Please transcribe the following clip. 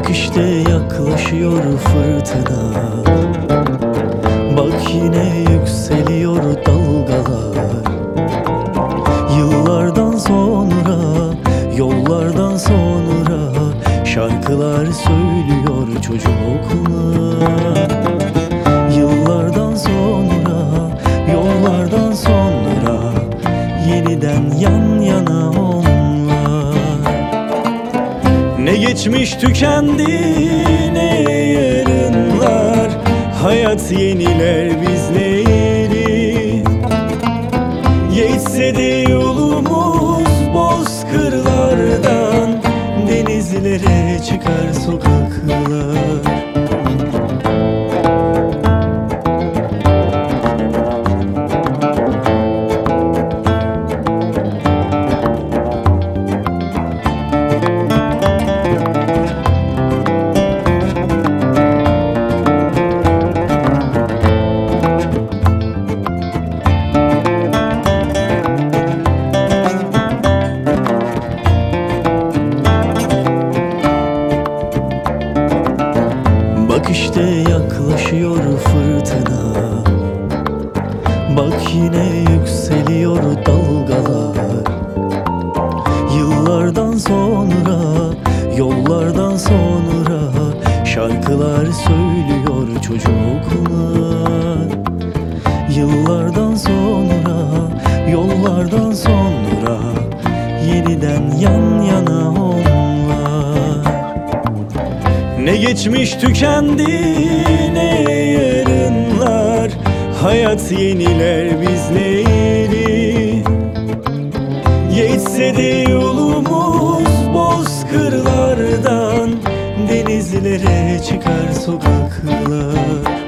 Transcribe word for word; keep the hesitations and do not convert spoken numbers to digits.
Bak işte yaklaşıyor fırtına, bak yine yükseliyor dalgalar. Yıllardan sonra, yollardan sonra şarkılar söylüyor çocuklar. Yıllardan sonra, yollardan sonra yeniden yan yana onlar. Ne geçmiş tükendi ne yarınlar, hayat yeniler bizleri. Geçse de yolumuz bozkırlardan, denizlere çıkar sokaklar. Bak işte yaklaşıyor fırtına, bak yine yükseliyor dalgalar. Yıllardan sonra, yollardan sonra şarkılar söylüyor çocuklar. Yıllardan sonra, yollardan sonra yeniden yan yana onlar. Ne geçmiş tükendi ne yarınlar, hayat yeniler bizleri. Geçse de yolumuz bozkırlardan, denizlere çıkar sokaklar.